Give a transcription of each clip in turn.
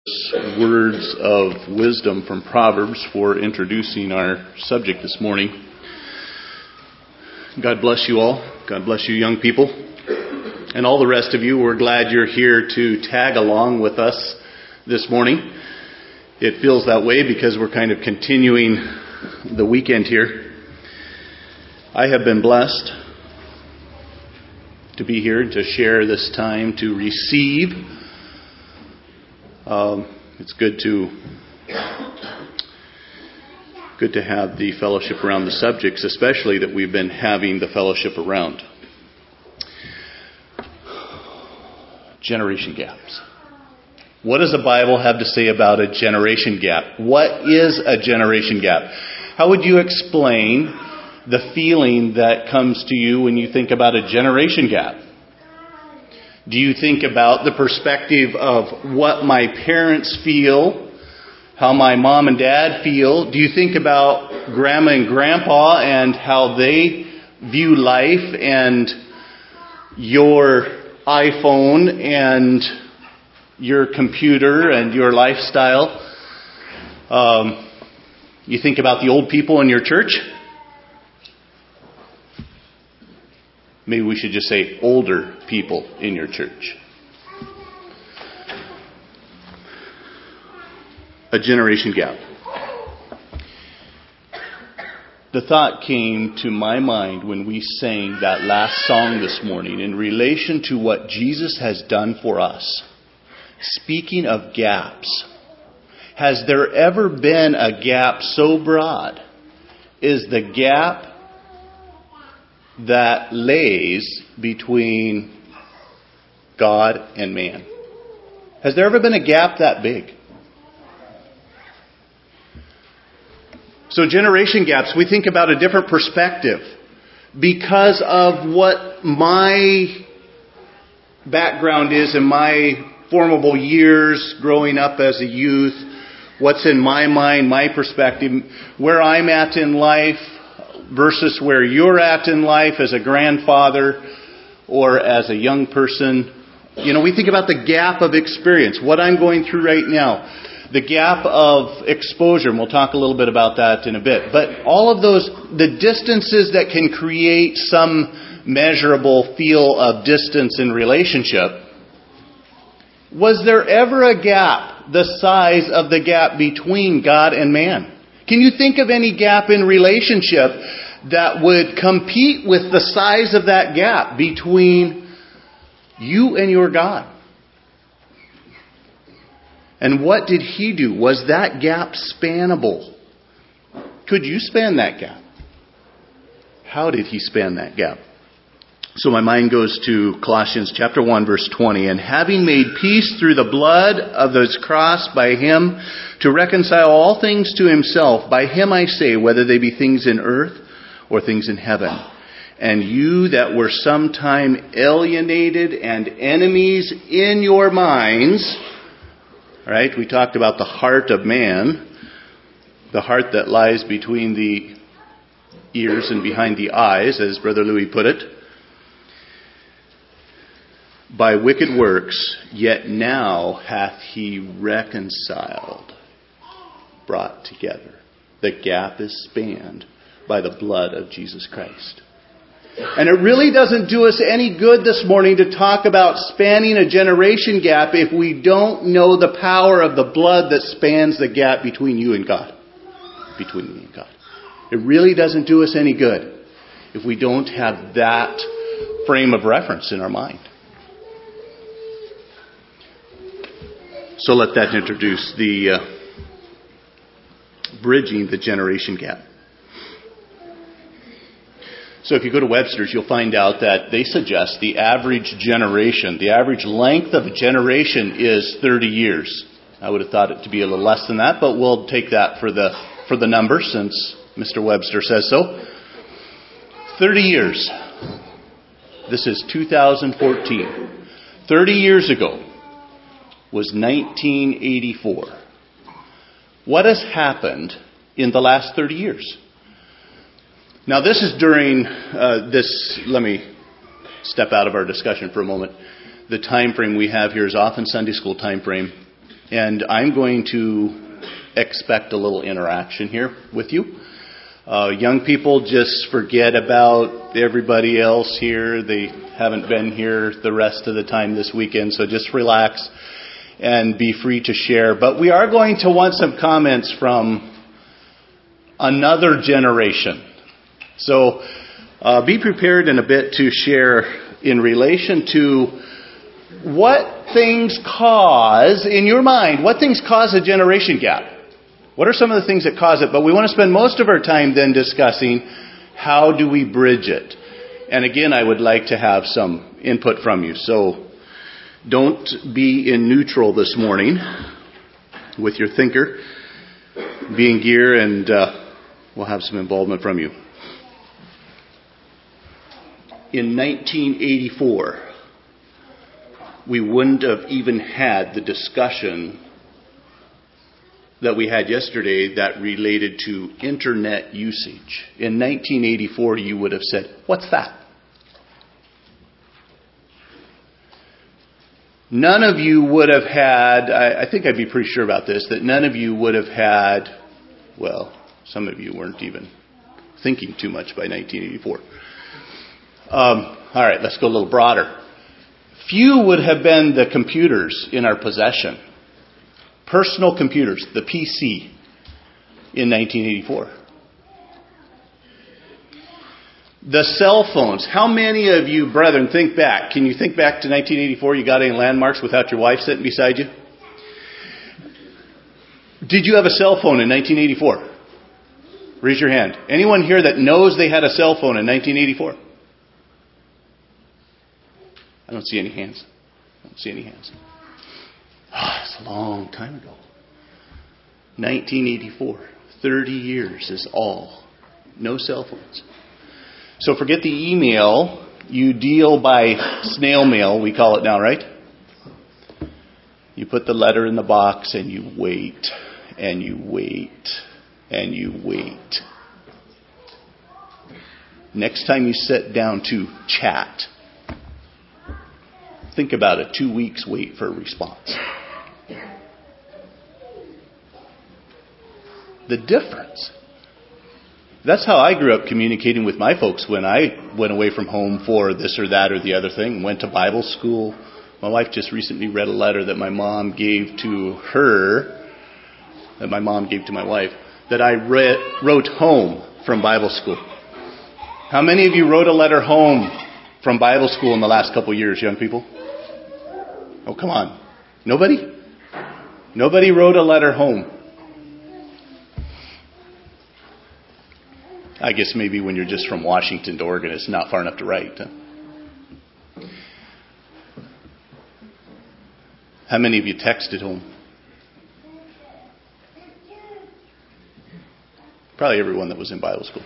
Words of wisdom from Proverbs for introducing our subject this morning. God bless you all. God bless you young people. And all the rest of you, we're glad you're here to tag along with us this morning. It feels that way because we're kind of continuing the weekend here. I have been blessed to be here to share this time to receive. It's good to have the fellowship around the subjects, especially that we've been having the fellowship around. Generation gaps. What does the Bible have to say about a generation gap? What is a generation gap? How would you explain the feeling that comes to you when you think about a generation gap? Do you think about the perspective of what my parents feel, how my mom and dad feel? Do you think about grandma and grandpa and how they view life and your iPhone and your computer and your lifestyle? You think about the old people in your church? Maybe we should just say older people in your church. A generation gap. The thought came to my mind when we sang that last song this morning in relation to what Jesus has done for us. Speaking of gaps, has there ever been a gap so broad? Is the gap that lays between God and man? Has there ever been a gap that big? So generation gaps, we think about a different perspective because of what my background is in my formable years growing up as a youth, what's in my mind, my perspective, where I'm at in life, versus where you're at in life as a grandfather or as a young person. You know, we think about the gap of experience, what I'm going through right now, the gap of exposure, and we'll talk a little bit about that in a bit. But all of those, the distances that can create some measurable feel of distance in relationship. Was there ever a gap the size of the gap between God and man? Can you think of any gap in relationship that would compete with the size of that gap between you and your God? And what did He do? Was that gap spannable? Could you span that gap? How did He span that gap? So my mind goes to Colossians chapter 1, verse 20. And having made peace through the blood of His cross by Him, to reconcile all things to Himself. By Him I say, whether they be things in earth or things in heaven. And you that were sometime alienated and enemies in your minds. Right? We talked about the heart of man. The heart that lies between the ears and behind the eyes, as Brother Louis put it. By wicked works, yet now hath He reconciled, brought together. The gap is spanned by the blood of Jesus Christ. And it really doesn't do us any good this morning to talk about spanning a generation gap if we don't know the power of the blood that spans the gap between you and God. Between me and God. It really doesn't do us any good if we don't have that frame of reference in our mind. So let that introduce the bridging the generation gap. So if you go to Webster's, you'll find out that they suggest the average generation, the average length of a generation is 30 years. I would have thought it to be a little less than that, but we'll take that for the number since Mr. Webster says so. 30 years. This is 2014. 30 years ago was 1984. What has happened in the last 30 years? Now this is during let me step out of our discussion for a moment. The time frame we have here is often Sunday school time frame. And I'm going to expect a little interaction here with you. Young people, just forget about everybody else here. They haven't been here the rest of the time this weekend, so just relax and be free to share. But we are going to want some comments from another generation. So be prepared in a bit to share in relation to what things cause, in your mind, what things cause a generation gap. What are some of the things that cause it? But we want to spend most of our time then discussing how do we bridge it. And again, I would like to have some input from you. So don't be in neutral this morning with your thinker. Be in gear, and we'll have some involvement from you. In 1984, we wouldn't have even had the discussion that we had yesterday that related to internet usage. In 1984, you would have said, "What's that?" None of you would have had, I think I'd be pretty sure about this, that none of you would have had, well, some of you weren't even thinking too much by 1984. All right, let's go a little broader. Few would have been the computers in our possession. Personal computers, the PC, in 1984. The cell phones. How many of you, brethren, think back? Can you think back to 1984? You got any landmarks without your wife sitting beside you? Did you have a cell phone in 1984? Raise your hand. Anyone here that knows they had a cell phone in 1984? I don't see any hands. It's a long time ago. 1984. 30 years is all. No cell phones. So forget the email. You deal by snail mail, we call it now, right? You put the letter in the box and you wait, and you wait, and you wait. Next time you sit down to chat, think about it. 2 weeks wait for a response. The difference. That's how I grew up communicating with my folks when I went away from home for this or that or the other thing. Went to Bible school. My wife just recently read a letter that my mom gave to her, that my mom gave to my wife, that I wrote home from Bible school. How many of you wrote a letter home from Bible school in the last couple of years, young people? Oh, come on. Nobody? Nobody wrote a letter home. I guess maybe when you're just from Washington to Oregon, it's not far enough to write. Huh? How many of you texted home? Probably everyone that was in Bible school.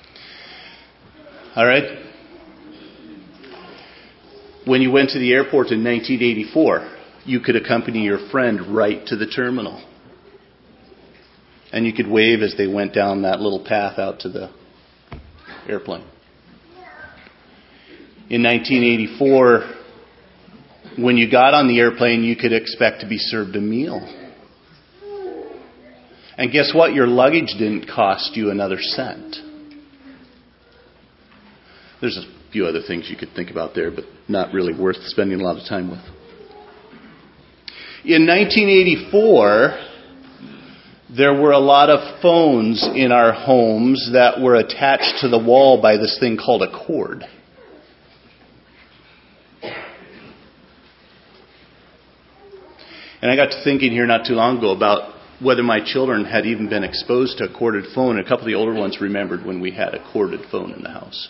All right. When you went to the airport in 1984, you could accompany your friend right to the terminal. And you could wave as they went down that little path out to the airplane. In 1984, when you got on the airplane, you could expect to be served a meal. And guess what? Your luggage didn't cost you another cent. There's a few other things you could think about there, but not really worth spending a lot of time with. In 1984, there were a lot of phones in our homes that were attached to the wall by this thing called a cord. And I got to thinking here not too long ago about whether my children had even been exposed to a corded phone. A couple of the older ones remembered when we had a corded phone in the house.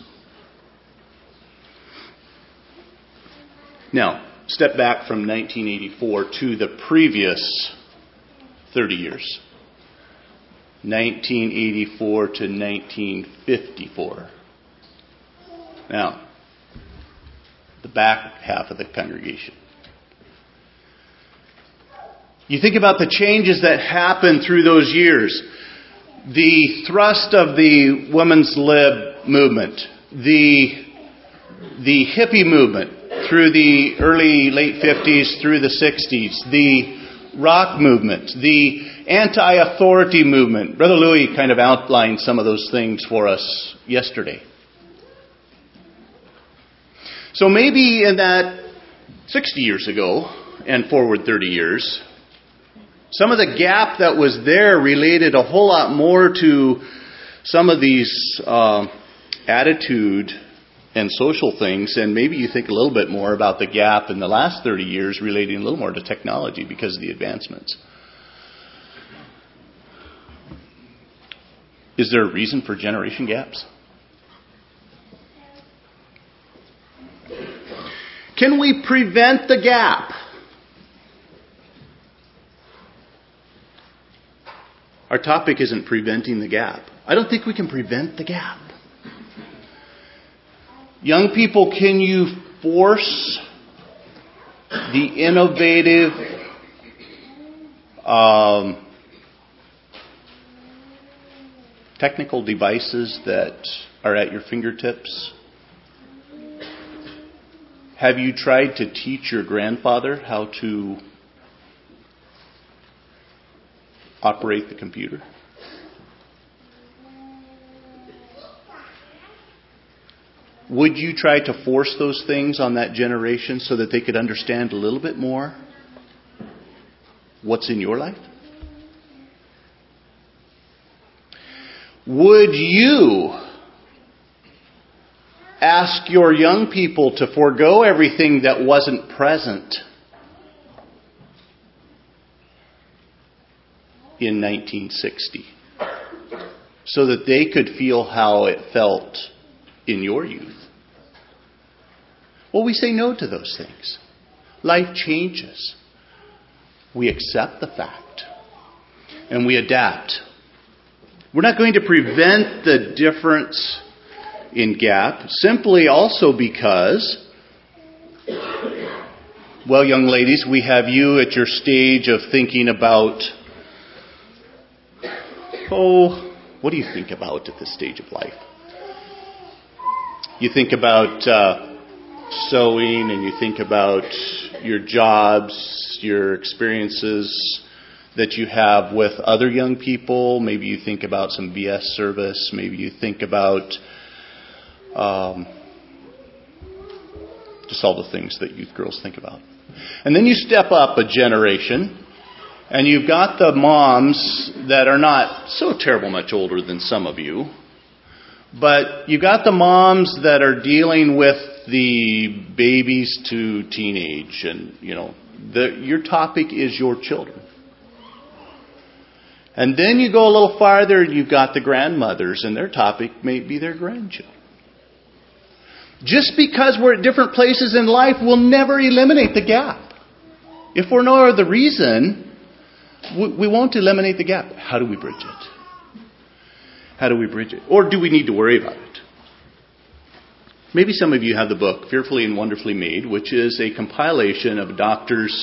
Now, step back from 1984 to the previous 30 years. 1984 to 1954. Now, the back half of the congregation. You think about the changes that happened through those years. The thrust of the women's lib movement, the hippie movement through the late 50s through the 60s, the rock movement, the anti-authority movement. Brother Louis kind of outlined some of those things for us yesterday. So maybe in that 60 years ago and forward 30 years, some of the gap that was there related a whole lot more to some of these attitude and social things, and maybe you think a little bit more about the gap in the last 30 years relating a little more to technology because of the advancements. Is there a reason for generation gaps? Can we prevent the gap? Our topic isn't preventing the gap. I don't think we can prevent the gap. Young people, can you force the innovative, technical devices that are at your fingertips? Have you tried to teach your grandfather how to operate the computer? Would you try to force those things on that generation so that they could understand a little bit more what's in your life? Would you ask your young people to forego everything that wasn't present in 1960 so that they could feel how it felt in your youth? Well, we say no to those things. Life changes. We accept the fact and we adapt. We're not going to prevent the difference in gap simply also because, well, young ladies, we have you at your stage of thinking about, what do you think about at this stage of life? You think about sewing, and you think about your jobs, your experiences that you have with other young people. Maybe you think about some VS service. Maybe you think about just all the things that youth girls think about. And then you step up a generation, and you've got the moms that are not so terrible much older than some of you, but you've got the moms that are dealing with the babies to teenage, and your topic is your children. And then you go a little farther and you've got the grandmothers, and their topic may be their grandchildren. Just because we're at different places in life will never eliminate the gap. If for no other reason, we won't eliminate the gap. How do we bridge it? How do we bridge it? Or do we need to worry about it? Maybe some of you have the book, Fearfully and Wonderfully Made, which is a compilation of doctors'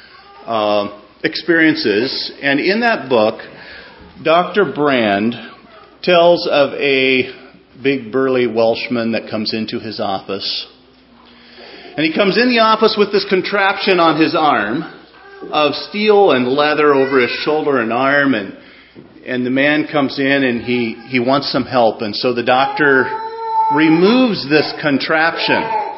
experiences. And in that book, Dr. Brand tells of a big burly Welshman that comes into his office. And he comes in the office with this contraption on his arm of steel and leather over his shoulder and arm, and the man comes in and he wants some help. And so the doctor removes this contraption.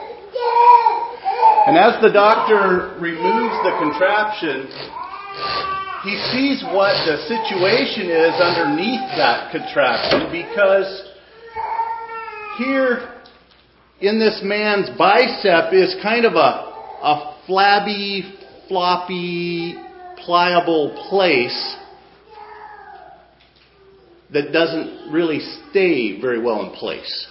And as the doctor removes the contraption, he sees what the situation is underneath that contraption, because here in this man's bicep is kind of a flabby, floppy, pliable place that doesn't really stay very well in place.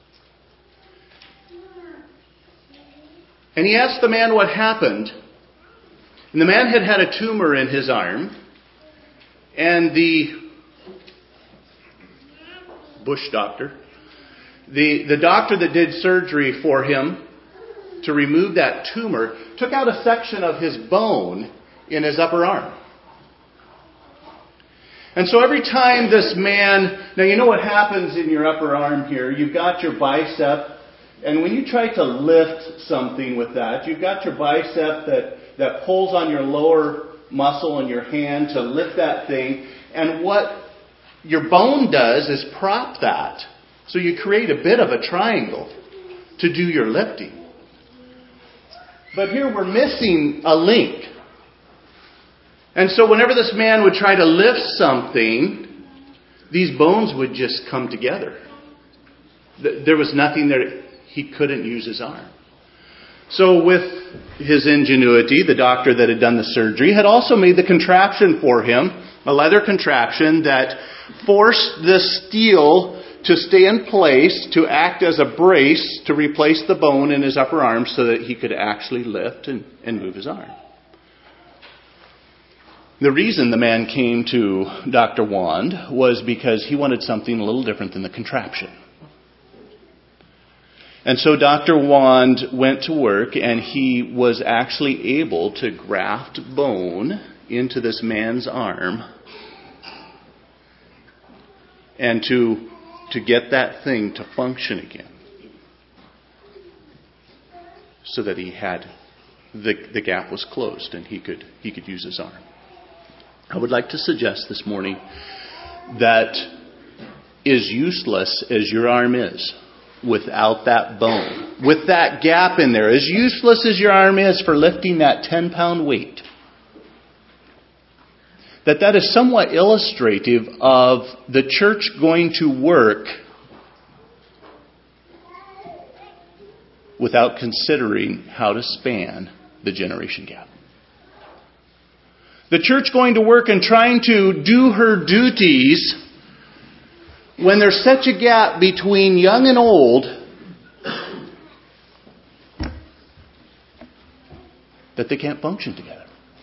And he asked the man what happened. And the man had had a tumor in his arm. And the bush doctor, the doctor that did surgery for him to remove that tumor, took out a section of his bone in his upper arm. And so every time this man, now you know what happens in your upper arm here. You've got your bicep, and when you try to lift something with that, you've got your bicep that pulls on your lower muscle in your hand to lift that thing. And what your bone does is prop that. So you create a bit of a triangle to do your lifting. But here we're missing a link. And so whenever this man would try to lift something, these bones would just come together. There was nothing there. He couldn't use his arm. So with his ingenuity, the doctor that had done the surgery had also made the contraption for him, a leather contraption that forced the steel to stay in place, to act as a brace to replace the bone in his upper arm so that he could actually lift and move his arm. The reason the man came to Dr. Wand was because he wanted something a little different than the contraption. And so Dr. Wand went to work, and he was actually able to graft bone into this man's arm and to get that thing to function again, so that he had the gap was closed and he could use his arm. I would like to suggest this morning that as useless as your arm is without that bone, with that gap in there, as useless as your arm is for lifting that 10-pound weight, that is somewhat illustrative of the church going to work without considering how to span the generation gap. The church going to work and trying to do her duties when there's such a gap between young and old that they can't function together.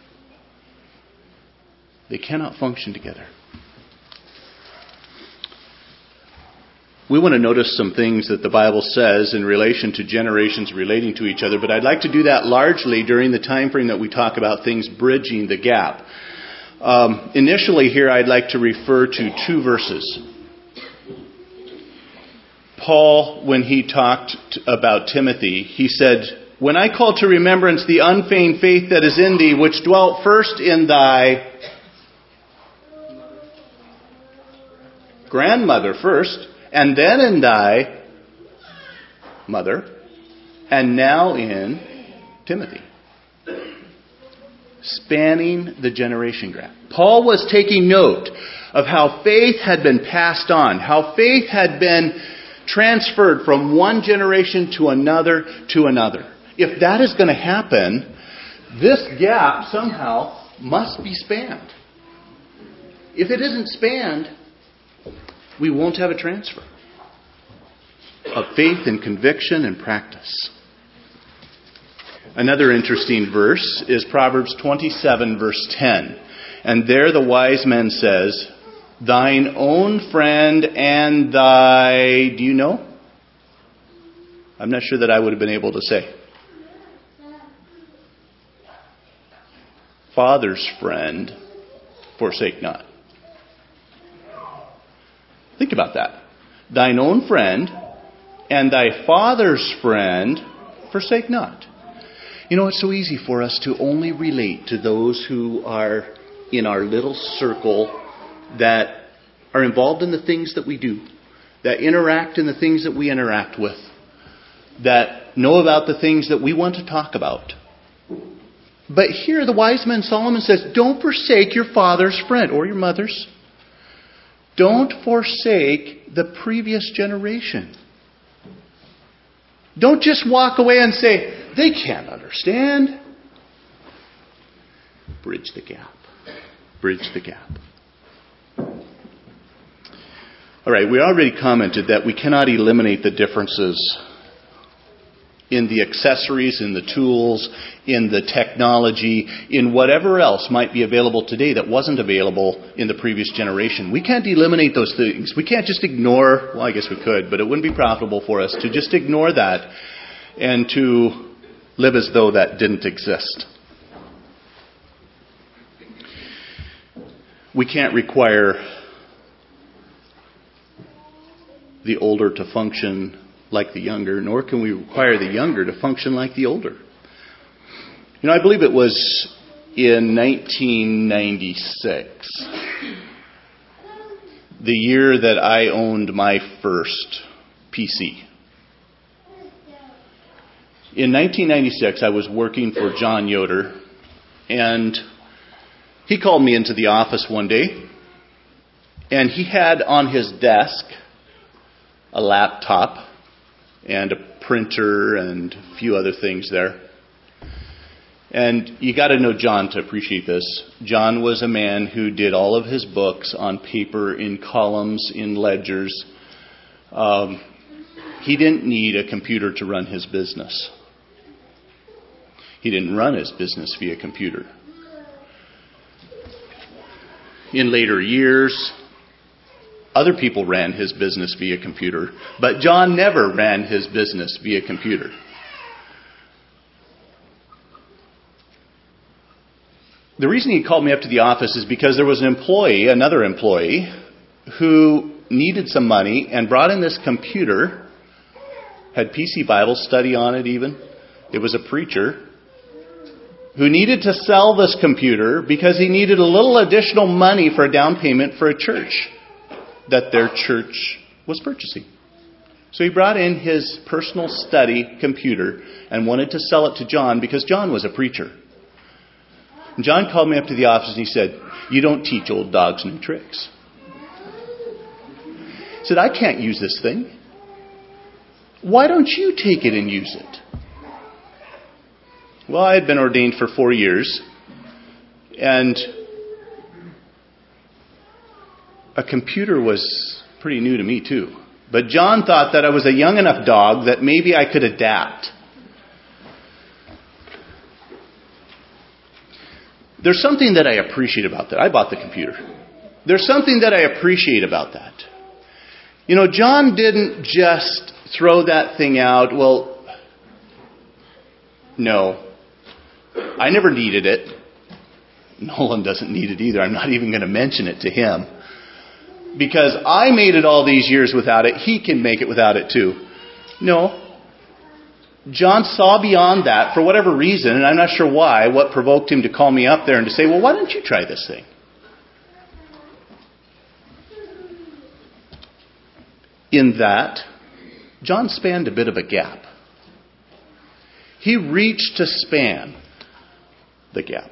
They cannot function together. We want to notice some things that the Bible says in relation to generations relating to each other, but I'd like to do that largely during the time frame that we talk about things bridging the gap. Initially here, I'd like to refer to 2 verses. Paul, when he talked about Timothy, he said, "When I call to remembrance the unfeigned faith that is in thee, which dwelt first in thy grandmother first, and then in thy mother, and now in Timothy." Spanning the generation gap. Paul was taking note of how faith had been passed on, how faith had been transferred from one generation to another to another. If that is going to happen, this gap somehow must be spanned. If it isn't spanned, we won't have a transfer of faith and conviction and practice. Another interesting verse is Proverbs 27, verse 10. And there the wise man says, "Thine own friend and thy..." Do you know? I'm not sure that I would have been able to say. "Father's friend, forsake not." Think about that. "Thine own friend and thy father's friend, forsake not." You know, it's so easy for us to only relate to those who are in our little circle, that are involved in the things that we do, that interact in the things that we interact with, that know about the things that we want to talk about. But here the wise man Solomon says, don't forsake your father's friend or your mother's. Don't forsake the previous generation. Don't just walk away and say, they can't understand. Bridge the gap. Bridge the gap. All right, we already commented that we cannot eliminate the differences in the accessories, in the tools, in the technology, in whatever else might be available today that wasn't available in the previous generation. We can't eliminate those things. We can't just ignore, well, I guess we could, but it wouldn't be profitable for us to just ignore that and to live as though that didn't exist. We can't require the older to function like the younger, nor can we require the younger to function like the older. You know, I believe it was in 1996, the year that I owned my first PC. In 1996, I was working for John Yoder, and he called me into the office one day, and he had on his desk a laptop and a printer and a few other things there. And you got to know John to appreciate this. John was a man who did all of his books on paper, in columns, in ledgers. He didn't need a computer to run his business. He didn't run his business via computer. In later years, other people ran his business via computer, but John never ran his business via computer. The reason he called me up to the office is because there was another employee, who needed some money and brought in this computer, had PC Bible study on it even. It was a preacher who needed to sell this computer because he needed a little additional money for a down payment for a church that their church was purchasing. So he brought in his personal study computer and wanted to sell it to John because John was a preacher. And John called me up to the office and he said, "You don't teach old dogs new tricks." He said, "I can't use this thing. Why don't you take it and use it?" Well, I had been ordained for 4 years, and a computer was pretty new to me too. But John thought that I was a young enough dog that maybe I could adapt. There's something that I appreciate about that. I bought the computer. There's something that I appreciate about that. You know, John didn't just throw that thing out. Well, no. I never needed it. Nolan doesn't need it either. I'm not even going to mention it to him. Because I made it all these years without it, he can make it without it too. No. John saw beyond that for whatever reason, and I'm not sure why, what provoked him to call me up there and to say, "Well, why don't you try this thing?" In that, John spanned a bit of a gap. He reached to span the gap.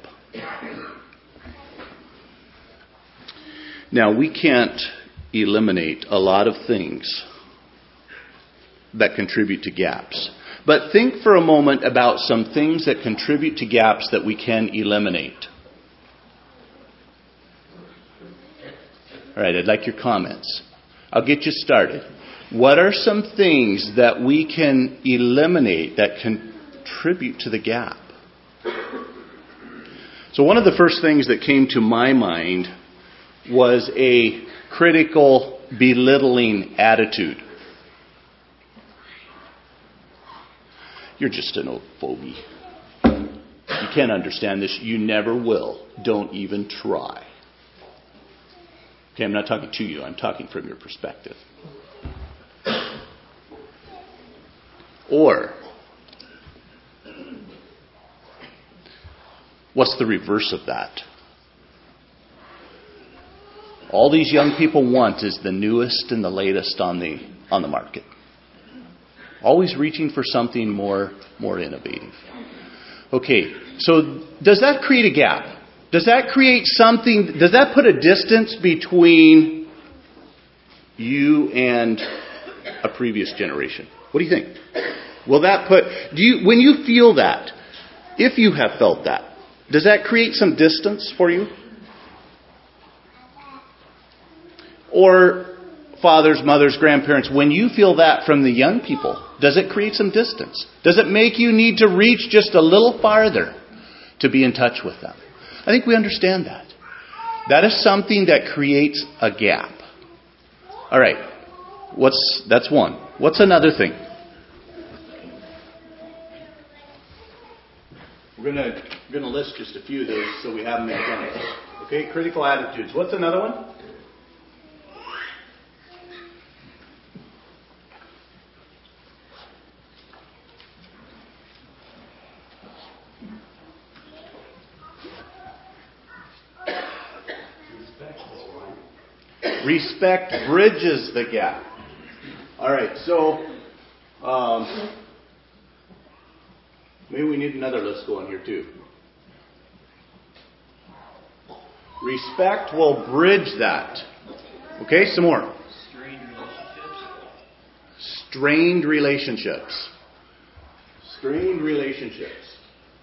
Now, we can't eliminate a lot of things that contribute to gaps. But think for a moment about some things that contribute to gaps that we can eliminate. All right, I'd like your comments. I'll get you started. What are some things that we can eliminate that contribute to the gap? So one of the first things that came to my mind was a critical, belittling attitude. "You're just an old fogey. You can't understand this. You never will. Don't even try." Okay, I'm not talking to you. I'm talking from your perspective. Or, what's the reverse of that? All these young people want is the newest and the latest on the market. Always reaching for something more innovative. Okay, so does that create a gap? Does that create something, does that put a distance between you and a previous generation? What do you think? Will that put, when you feel that, if you have felt that, does that create some distance for you? Or fathers, mothers, grandparents, when you feel that from the young people, does it create some distance? Does it make you need to reach just a little farther to be in touch with them? I think we understand that. That is something that creates a gap. All right. That's one. What's another thing? We're going to list just a few of those so we have them in front of us. Okay, critical attitudes. What's another one? Respect bridges the gap. All right, so maybe we need another list going here too. Respect will bridge that. Okay, some more. Strained relationships. Strained relationships.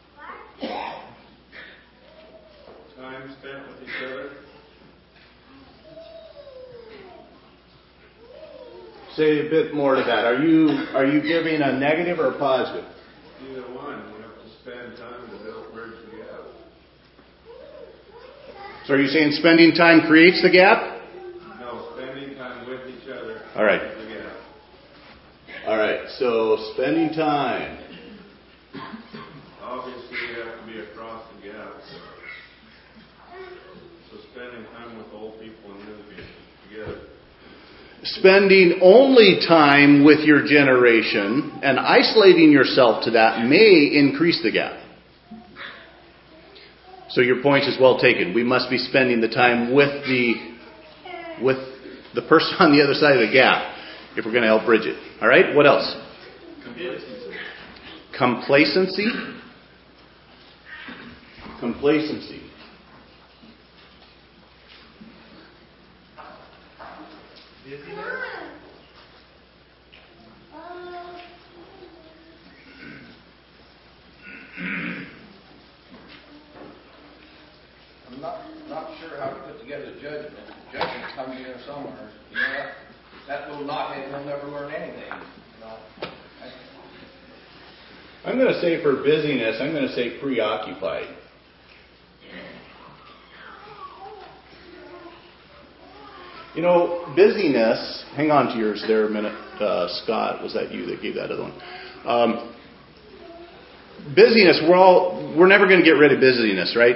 Time spent with each other. Say a bit more to that. Are you giving a negative or a positive? Either one. You have to spend time to build bridge the gap. So are you saying spending time creates the gap? No, spending time with each other. All right. Creates the gap. All right. So spending time. Obviously, you have to be across the gap. So spending time with old people and young people together. Spending only time with your generation and isolating yourself to that may increase the gap. So your point is well taken. We must be spending the time with the person on the other side of the gap if we're going to help bridge it. All right? What else? Complacency. Complacency. I'm not sure how to put together judgment. Judgment comes in there somewhere. You know, that little knothead will never learn anything. You know. I'm going to say for busyness, I'm going to say preoccupied. You know, busyness, hang on to yours there a minute, Scott. Was that you that gave that other one? Busyness, we're never going to get rid of busyness, right?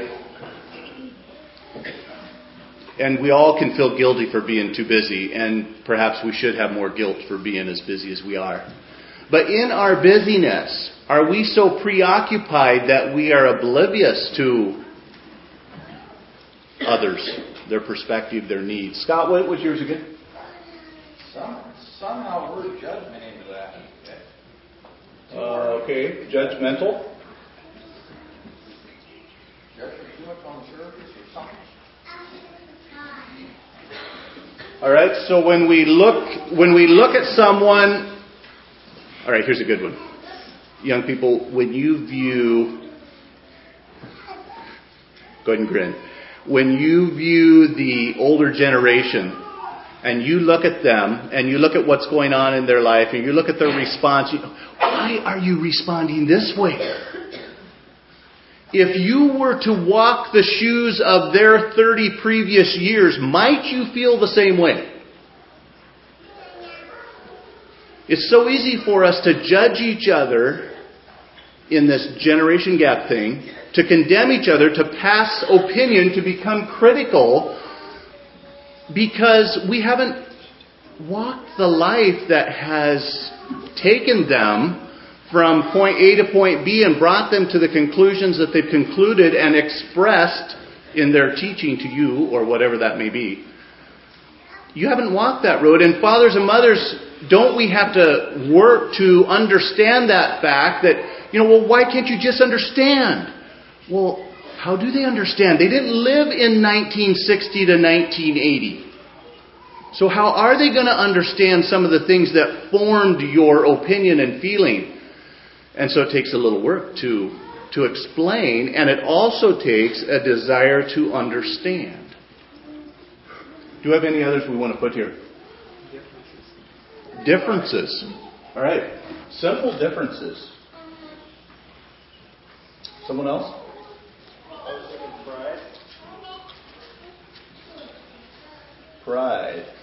And we all can feel guilty for being too busy, and perhaps we should have more guilt for being as busy as we are. But in our busyness, are we so preoccupied that we are oblivious to others, their perspective, their needs? Scott, what was yours again? Somehow word judgment into that. Okay, judgmental. Judgment too much on the surface or something. All right, so when we look at someone, all right, here's a good one. Young people, when you view, go ahead and grin. When you view the older generation and you look at them and you look at what's going on in their life and you look at their response, why are you responding this way? If you were to walk the shoes of their 30 previous years, might you feel the same way? It's so easy for us to judge each other in this generation gap thing, to condemn each other, to pass opinion, to become critical, because we haven't walked the life that has taken them from point A to point B and brought them to the conclusions that they've concluded and expressed in their teaching to you, or whatever that may be. You haven't walked that road. And fathers and mothers, don't we have to work to understand that fact that, well, why can't you just understand? Well, how do they understand? They didn't live in 1960 to 1980. So how are they going to understand some of the things that formed your opinion and feeling? And so it takes a little work to explain, and it also takes a desire to understand. Do you have any others we want to put here? Differences. All right. Simple differences. Someone else? Pride.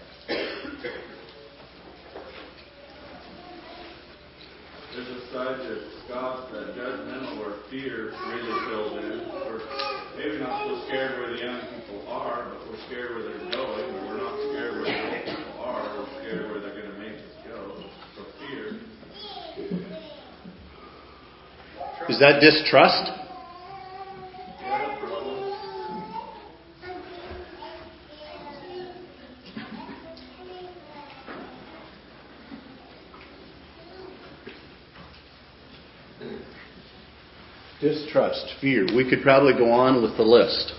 There's a side to Scott's judgmental or fear really filled in. We're maybe not so scared where the young people are, but we're scared where they're going. Or we're not scared where the old people are. We're scared where they're going to make us go. So fear. Is that distrust? Yeah, probably. Distrust, fear. We could probably go on with the list.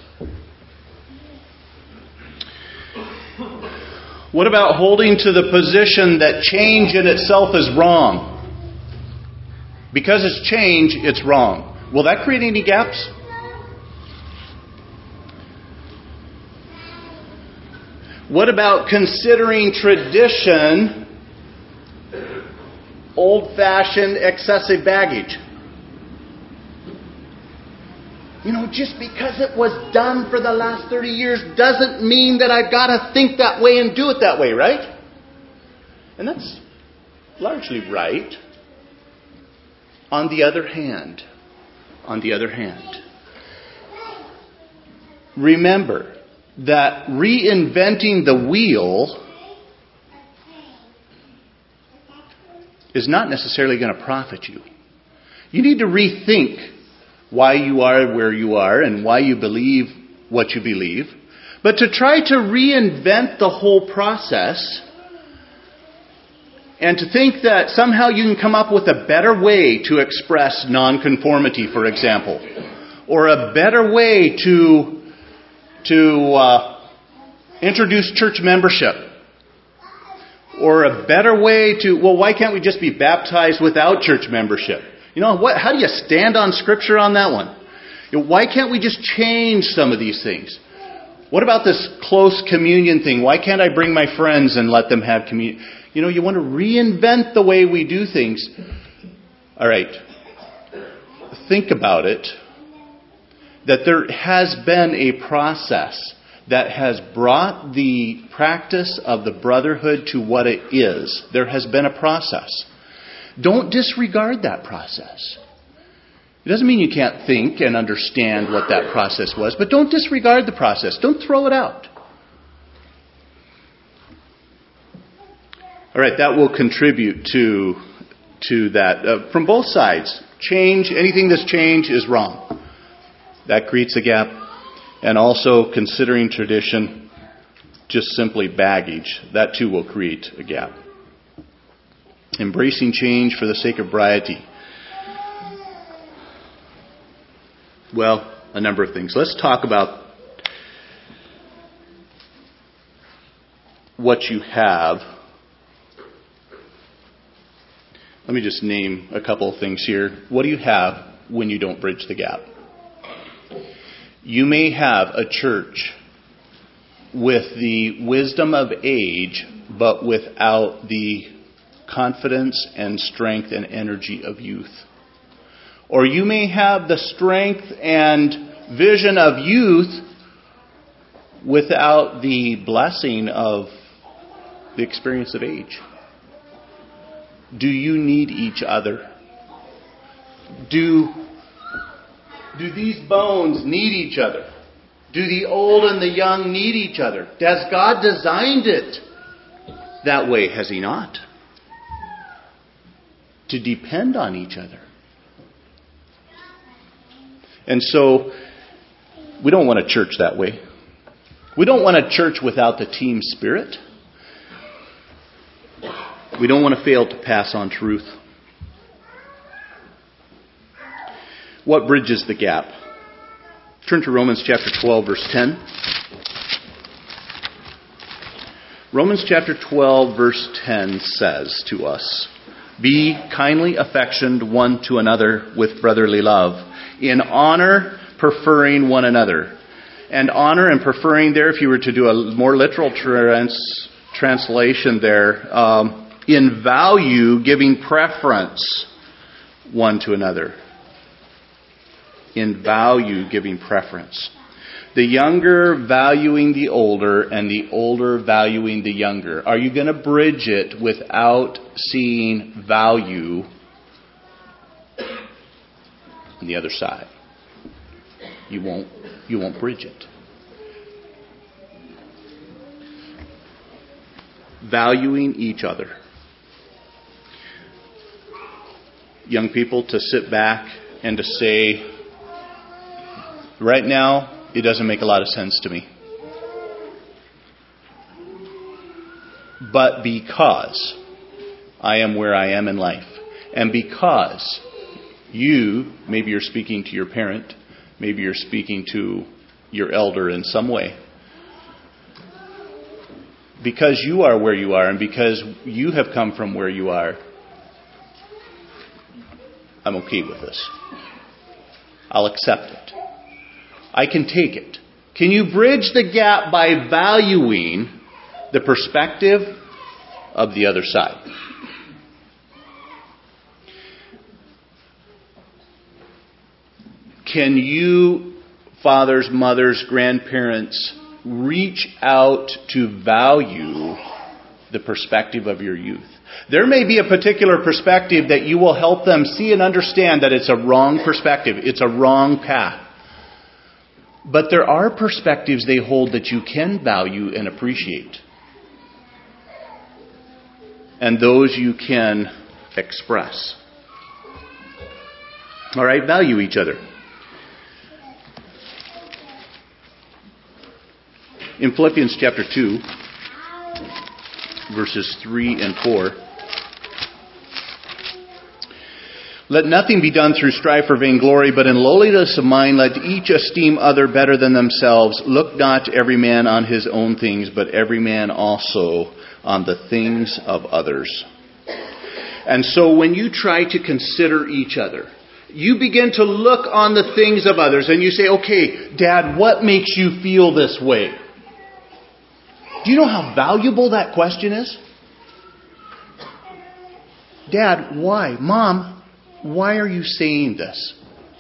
What about holding to the position that change in itself is wrong? Because it's change, it's wrong. Will that create any gaps? What about considering tradition old-fashioned excessive baggage? Just because it was done for the last 30 years doesn't mean that I've got to think that way and do it that way, right? And that's largely right. On the other hand, remember that reinventing the wheel is not necessarily going to profit you. You need to rethink why you are where you are and why you believe what you believe. But to try to reinvent the whole process and to think that somehow you can come up with a better way to express nonconformity, for example, or a better way to introduce church membership, or a better way to, why can't we just be baptized without church membership? How do you stand on Scripture on that one? Why can't we just change some of these things? What about this close communion thing? Why can't I bring my friends and let them have communion? You want to reinvent the way we do things. All right. Think about it. That there has been a process that has brought the practice of the brotherhood to what it is. There has been a process. Don't disregard that process. It doesn't mean you can't think and understand what that process was, but don't disregard the process. Don't throw it out. All right, that will contribute to that. From both sides, change, anything that's change is wrong. That creates a gap. And also considering tradition just simply baggage, that too will create a gap. Embracing change for the sake of variety. Well, a number of things. Let's talk about what you have. Let me just name a couple of things here. What do you have when you don't bridge the gap? You may have a church with the wisdom of age, but without the confidence and strength and energy of youth. Or you may have the strength and vision of youth without the blessing of the experience of age. Do you need each other? Do these bones need each other? Do the old and the young need each other? Has God designed it that way? Has He not? To depend on each other. And so, we don't want a church that way. We don't want a church without the team spirit. We don't want to fail to pass on truth. What bridges the gap? Turn to Romans chapter 12, verse 10. Romans chapter 12, verse 10 says to us, "Be kindly affectioned one to another with brotherly love, in honor preferring one another." And honor and preferring there, if you were to do a more literal translation there, in value giving preference one to another. In value giving preference. The younger valuing the older and the older valuing the younger. Are you going to bridge it without seeing value on the other side? You won't bridge it. Valuing each other. Young people, to sit back and to say, right now, it doesn't make a lot of sense to me. But because I am where I am in life, and because Maybe you're speaking to your parent. Maybe you're speaking to your elder in some way. Because you are where you are and because you have come from where you are, I'm okay with this. I'll accept it. I can take it. Can you bridge the gap by valuing the perspective of the other side? Can you, fathers, mothers, grandparents, reach out to value the perspective of your youth? There may be a particular perspective that you will help them see and understand that it's a wrong perspective. It's a wrong path. But there are perspectives they hold that you can value and appreciate. And those you can express. All right, value each other. In Philippians chapter 2, verses 3 and 4, let nothing be done through strife or vainglory, but in lowliness of mind let each esteem other better than themselves. Look not every man on his own things, but every man also on the things of others. And so when you try to consider each other, you begin to look on the things of others and you say, okay, Dad, what makes you feel this way? Do you know how valuable that question is? Dad, why? Mom, why are you saying this?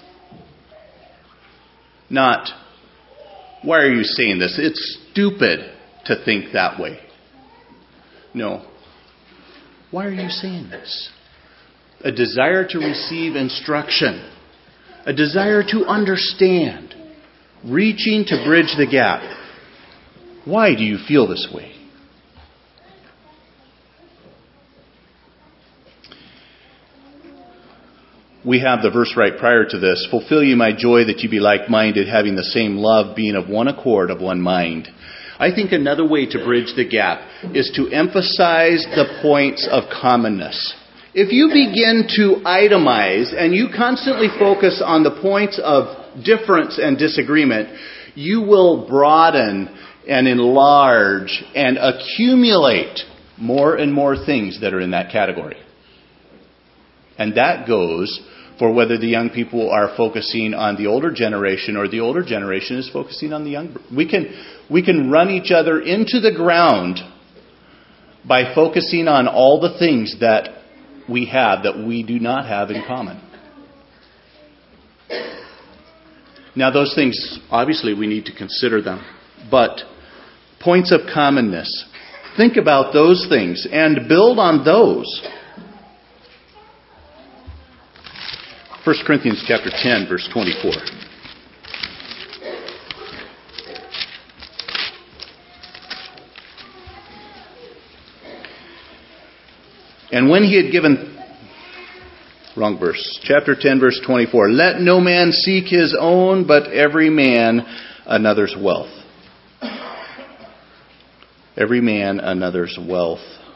Not, why are you saying this? It's stupid to think that way. No. Why are you saying this? A desire to receive instruction. A desire to understand. Reaching to bridge the gap. Why do you feel this way? We have the verse right prior to this. Fulfill ye my joy that ye be like-minded, having the same love, being of one accord, of one mind. I think another way to bridge the gap is to emphasize the points of commonness. If you begin to itemize and you constantly focus on the points of difference and disagreement, you will broaden and enlarge and accumulate more and more things that are in that category. And that goes for whether the young people are focusing on the older generation or the older generation is focusing on the younger. We can run each other into the ground by focusing on all the things that we have that we do not have in common. Now those things, obviously we need to consider them. But points of commonness. Think about those things and build on those. 1 Corinthians chapter 10, verse 24. And when he had given... Wrong verse. Chapter 10, verse 24. Let no man seek his own, but every man another's wealth. Every man another's wealth.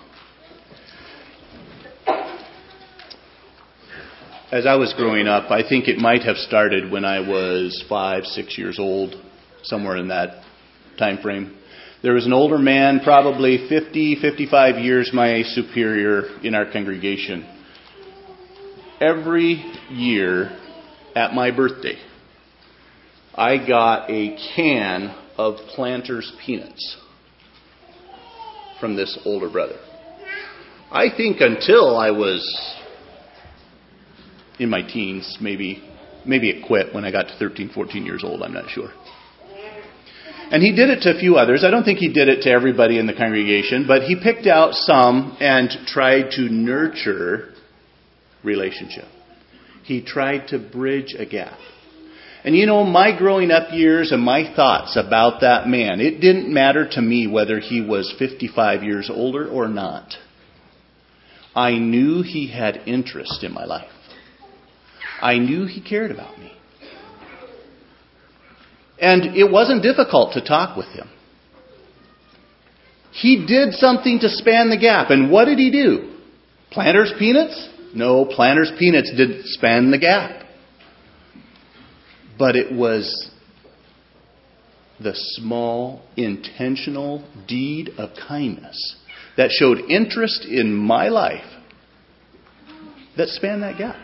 As I was growing up, I think it might have started when I was 5, 6 years old, somewhere in that time frame. There was an older man, probably 50, 55 years my superior in our congregation. Every year at my birthday, I got a can of Planters peanuts from this older brother. I think until I was in my teens, maybe it quit when I got to 13, 14 years old, I'm not sure. And he did it to a few others. I don't think he did it to everybody in the congregation, but he picked out some and tried to nurture relationship. He tried to bridge a gap. And you know, my growing up years and my thoughts about that man, it didn't matter to me whether he was 55 years older or not. I knew he had interest in my life. I knew he cared about me. And it wasn't difficult to talk with him. He did something to span the gap. And what did he do? Planters peanuts? No, Planters Peanuts didn't span the gap. But it was the small, intentional deed of kindness that showed interest in my life that spanned that gap.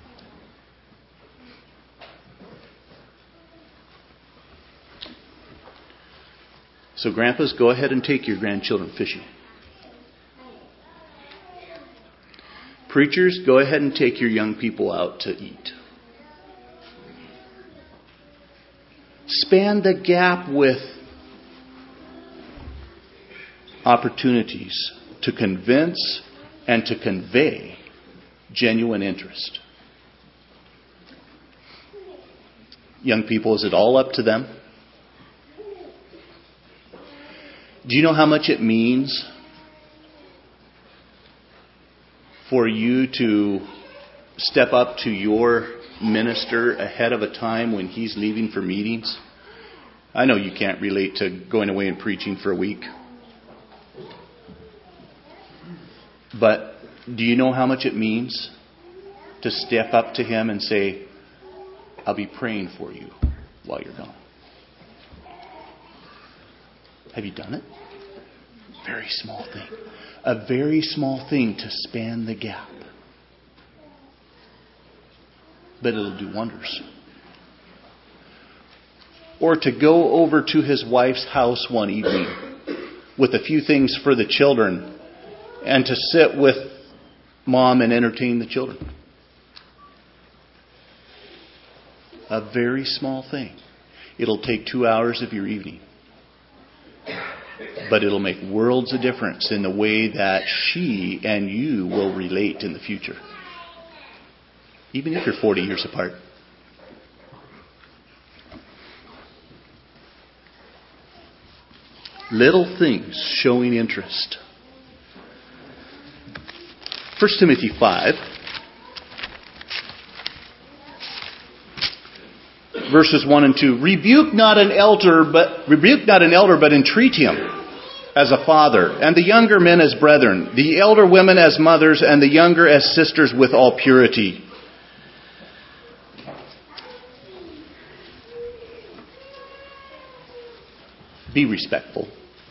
So grandpas, go ahead and take your grandchildren fishing. Preachers, go ahead and take your young people out to eat. Span the gap with opportunities to convince and to convey genuine interest. Young people, is it all up to them? Do you know how much it means for you to step up to your minister ahead of a time when he's leaving for meetings? I know you can't relate to going away and preaching for a week. But do you know how much it means to step up to him and say, I'll be praying for you while you're gone? Have you done it? Very small thing. A very small thing to span the gap. But it'll do wonders. Or to go over to his wife's house one evening with a few things for the children and to sit with mom and entertain the children. A very small thing. It'll take 2 hours of your evening. But it'll make worlds of difference in the way that she and you will relate in the future. Even if you're 40 years apart. Little things showing interest. 1 Timothy 5, verses 1 and 2. Rebuke not an elder, but entreat him as a father, and the younger men as brethren, the elder women as mothers, and the younger as sisters with all purity. Be respectful.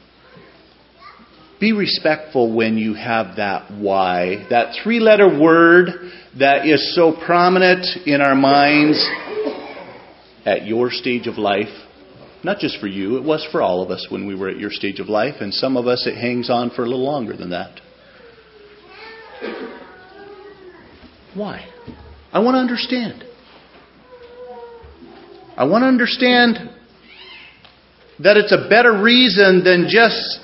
Be respectful when you have that why, that 3-letter word that is so prominent in our minds at your stage of life. Not just for you, it was for all of us when we were at your stage of life, and some of us it hangs on for a little longer than that. Why? I want to understand. I want to understand that it's a better reason than just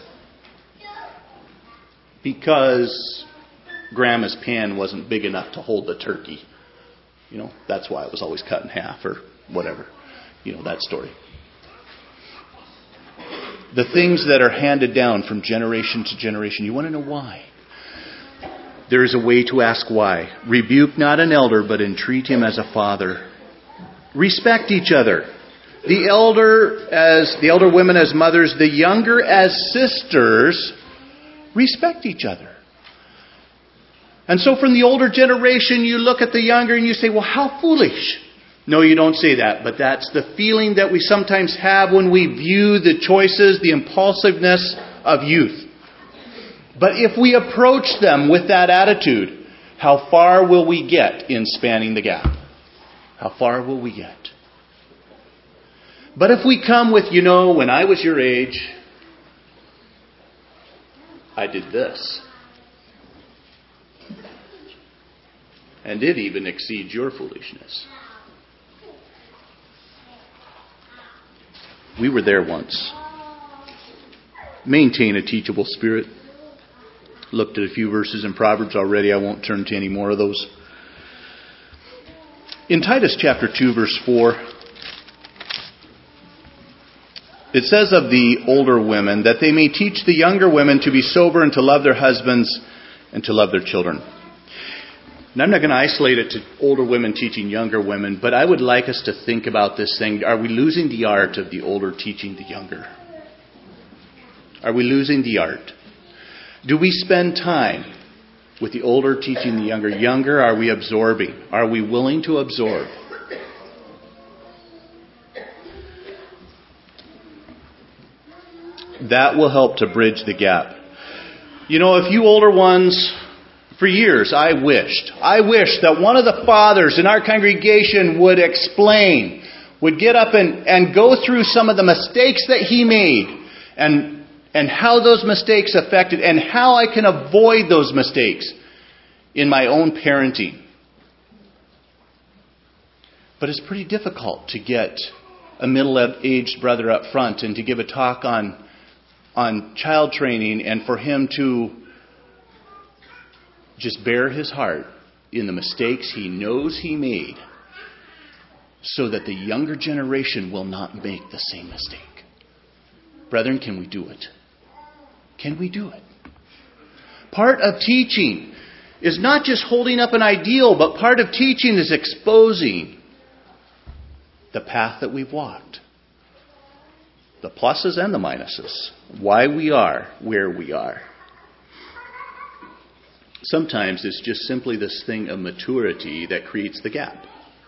because Grandma's pan wasn't big enough to hold the turkey. You know, that's why it was always cut in half or whatever. You know, that story. The things that are handed down from generation to generation. You want to know why? There is a way to ask why. Rebuke not an elder, but entreat him as a father. Respect each other. The elder women as mothers, the younger as sisters. Respect each other. And so from the older generation, you look at the younger and you say, well, how foolish. No, you don't say that. But that's the feeling that we sometimes have when we view the choices, the impulsiveness of youth. But if we approach them with that attitude, how far will we get in spanning the gap? How far will we get? But if we come with, when I was your age, I did this. And it even exceeds your foolishness. We were there once. Maintain a teachable spirit. Looked at a few verses in Proverbs already. I won't turn to any more of those. In Titus chapter 2, verse 4, it says of the older women that they may teach the younger women to be sober and to love their husbands and to love their children. And I'm not going to isolate it to older women teaching younger women, but I would like us to think about this thing. Are we losing the art of the older teaching the younger? Are we losing the art? Do we spend time With the older teaching the younger. Younger, are we absorbing? Are we willing to absorb? That will help to bridge the gap. You know, if you older ones, for years, I wished that one of the fathers in our congregation would explain, would get up and go through some of the mistakes that he made and how those mistakes affected and how I can avoid those mistakes in my own parenting. But it's pretty difficult to get a middle-aged brother up front and to give a talk on child training and for him to just bare his heart in the mistakes he knows he made so that the younger generation will not make the same mistake. Brethren, can we do it? Can we do it? Part of teaching is not just holding up an ideal, but part of teaching is exposing the path that we've walked. The pluses and the minuses. Why we are where we are. Sometimes it's just simply this thing of maturity that creates the gap.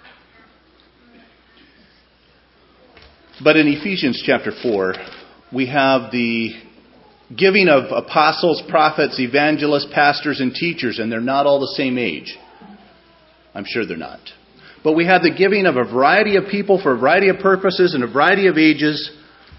But in Ephesians chapter 4, we have the giving of apostles, prophets, evangelists, pastors, and teachers, and they're not all the same age. I'm sure they're not. But we have the giving of a variety of people for a variety of purposes and a variety of ages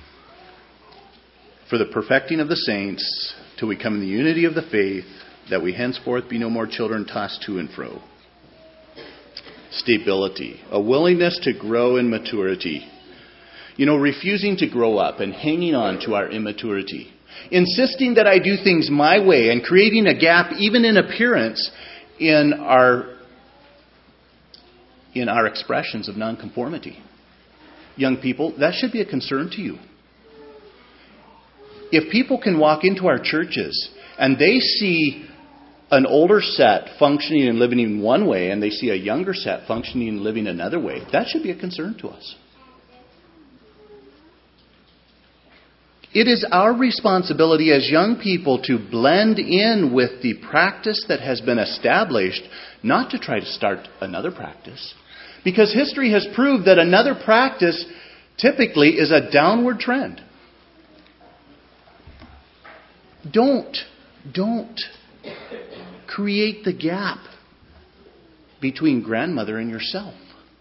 for the perfecting of the saints, till we come in the unity of the faith, that we henceforth be no more children tossed to and fro. Stability. A willingness to grow in maturity. You know, refusing to grow up and hanging on to our immaturity. Insisting that I do things my way and creating a gap even in appearance in our expressions of nonconformity. Young people, that should be a concern to you. If people can walk into our churches and they see an older set functioning and living in one way and they see a younger set functioning and living another way, that should be a concern to us. It is our responsibility as young people to blend in with the practice that has been established, not to try to start another practice. Because history has proved that another practice typically is a downward trend. Don't create the gap between grandmother and yourself.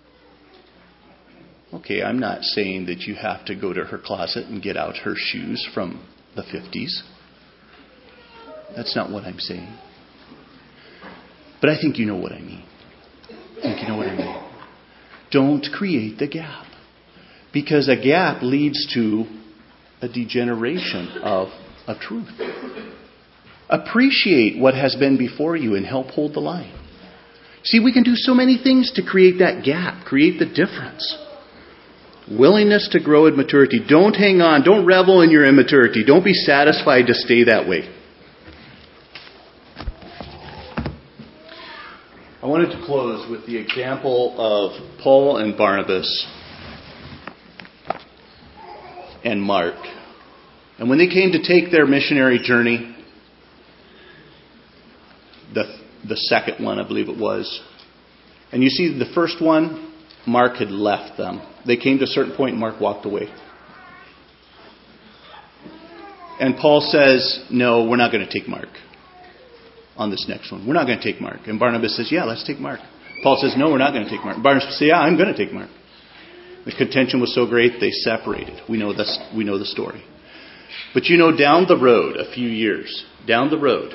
Okay, I'm not saying that you have to go to her closet and get out her shoes from the 50s. That's not what I'm saying. But I think you know what I mean. Don't create the gap. Because a gap leads to a degeneration of truth. Appreciate what has been before you and help hold the line. See, we can do so many things to create that gap, create the difference. Willingness to grow in maturity. Don't hang on. Don't revel in your immaturity. Don't be satisfied to stay that way. I wanted to close with the example of Paul and Barnabas and Mark. And when they came to take their missionary journey, the second one, I believe it was, and you see the first one, Mark had left them. They came to a certain point and Mark walked away. And Paul says, no, we're not going to take Mark on this next one. We're not going to take Mark. And Barnabas says, yeah, let's take Mark. Paul says, no, we're not going to take Mark. And Barnabas says, yeah, I'm going to take Mark. The contention was so great, they separated. We know the story. But you know, down the road, a few years, down the road,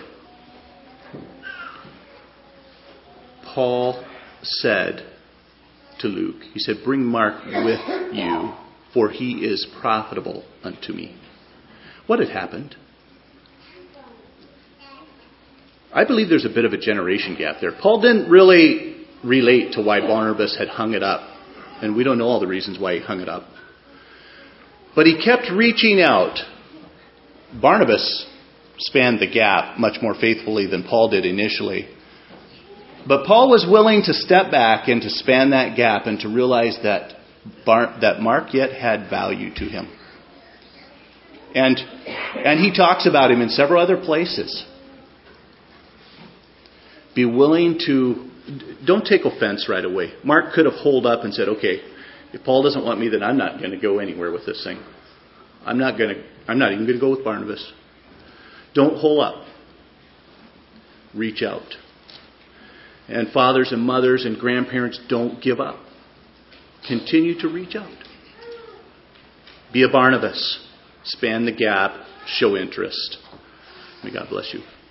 Paul said to Luke, he said, bring Mark with you, for he is profitable unto me. What had happened? I believe there's a bit of a generation gap there. Paul didn't really relate to why Barnabas had hung it up. And we don't know all the reasons why he hung it up. But he kept reaching out. Barnabas spanned the gap much more faithfully than Paul did initially. But Paul was willing to step back and to span that gap and to realize that Mark yet had value to him. And he talks about him in several other places. Be willing to, don't take offense right away. Mark could have holed up and said, okay, if Paul doesn't want me, then I'm not going to go anywhere with this thing. I'm not even going to go with Barnabas. Don't hole up. Reach out. And fathers and mothers and grandparents, don't give up. Continue to reach out. Be a Barnabas. Span the gap. Show interest. May God bless you.